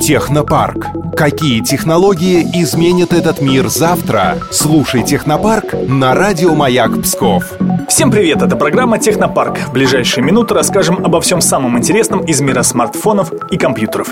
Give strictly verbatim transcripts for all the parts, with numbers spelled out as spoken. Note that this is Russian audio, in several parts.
Технопарк. Какие технологии изменят этот мир завтра? Слушай Технопарк на радио Маяк Псков. Всем привет, это программа «Технопарк». В ближайшие минуты расскажем обо всем самом интересном из мира смартфонов и компьютеров.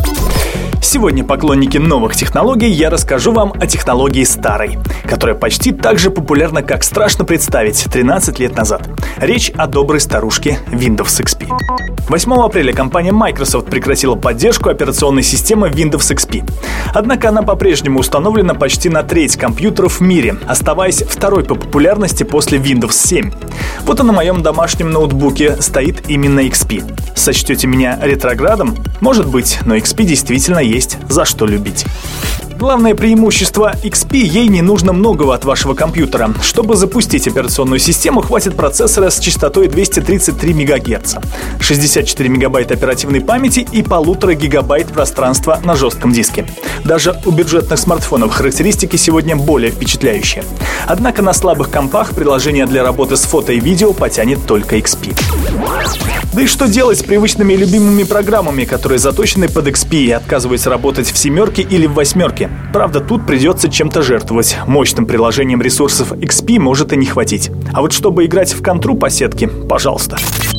Сегодня, поклонники новых технологий, я расскажу вам о технологии старой, которая почти так же популярна, как страшно представить, тринадцать лет назад. Речь о доброй старушке Windows икс пи. восьмого апреля компания Microsoft прекратила поддержку операционной системы Windows икс пи. Однако она по-прежнему установлена почти на треть компьютеров в мире, оставаясь второй по популярности после Windows семь. Вот и на моем домашнем ноутбуке стоит именно икс пи. Сочтете меня ретроградом? Может быть, но икс пи действительно есть за что любить. Главное преимущество икс пи – ей не нужно многого от вашего компьютера. Чтобы запустить операционную систему, хватит процессора с частотой двести тридцать три мегагерца, шестьдесят четыре мегабайта оперативной памяти и полутора гигабайт пространства на жестком диске. Даже у бюджетных смартфонов характеристики сегодня более впечатляющие. Однако на слабых компах приложение для работы с фото и видео потянет только икс пи. Да и что делать с привычными и любимыми программами, которые заточены под икс пи и отказываются работать в семерке или в восьмерке? Правда, тут придется чем-то жертвовать. Мощным приложением ресурсов икс пи может и не хватить. А вот чтобы играть в контру по сетке, пожалуйста.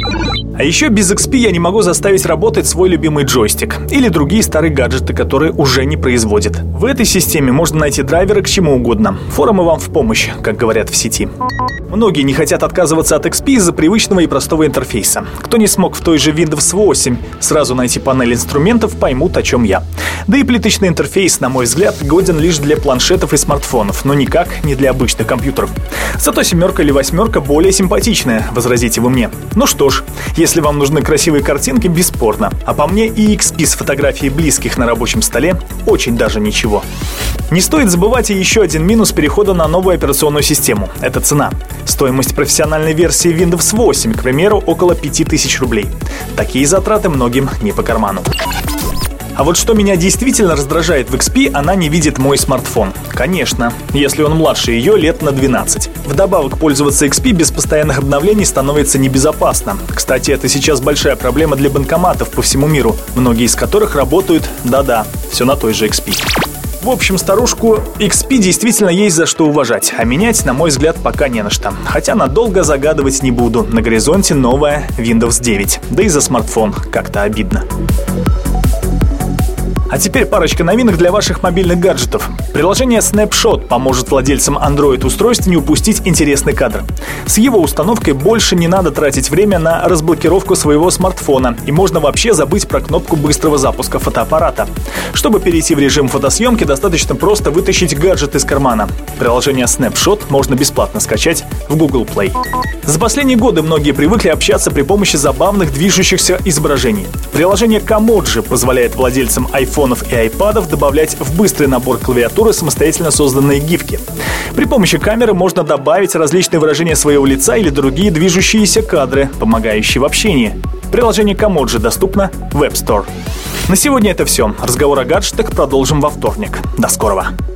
А еще без икс пи я не могу заставить работать свой любимый джойстик или другие старые гаджеты, которые уже не производят. В этой системе можно найти драйверы к чему угодно. Форумы вам в помощь, как говорят в сети. Многие не хотят отказываться от икс пи из-за привычного и простого интерфейса. Кто не смог в той же Windows восемь сразу найти панель инструментов, поймут, о чем я. Да и плиточный интерфейс, на мой взгляд, годен лишь для планшетов и смартфонов, но никак не для обычных компьютеров. Зато семерка или восьмерка более симпатичная, возразите вы мне. Ну что ж, если вам нужны красивые картинки, бесспорно. А по мне и икс пи с фотографией близких на рабочем столе очень даже ничего. Не стоит забывать и еще один минус перехода на новую операционную систему – это цена. Стоимость профессиональной версии Windows восемь, к примеру, около пяти тысяч рублей. Такие затраты многим не по карману. А вот что меня действительно раздражает в икс пи, она не видит мой смартфон. Конечно, если он младше ее лет на двенадцать. Вдобавок, пользоваться икс пи без постоянных обновлений становится небезопасно. Кстати, это сейчас большая проблема для банкоматов по всему миру, многие из которых работают, да-да, все на той же икс пи. В общем, старушку икс пи действительно есть за что уважать, а менять, на мой взгляд, пока не на что. Хотя надолго загадывать не буду. На горизонте новая Windows девять. Да и за смартфон как-то обидно. А теперь парочка новинок для ваших мобильных гаджетов. Приложение Snapshot поможет владельцам Android-устройств не упустить интересный кадр. С его установкой больше не надо тратить время на разблокировку своего смартфона, и можно вообще забыть про кнопку быстрого запуска фотоаппарата. Чтобы перейти в режим фотосъемки, достаточно просто вытащить гаджет из кармана. Приложение Snapshot можно бесплатно скачать в Google Play. За последние годы многие привыкли общаться при помощи забавных движущихся изображений. Приложение Kamoji позволяет владельцам iPhone и айпадов добавлять в быстрый набор клавиатуры самостоятельно созданные гифки. При помощи камеры можно добавить различные выражения своего лица или другие движущиеся кадры, помогающие в общении. Приложение Kamoji доступно в App Store. На сегодня это все. Разговор о гаджетах продолжим во вторник. До скорого.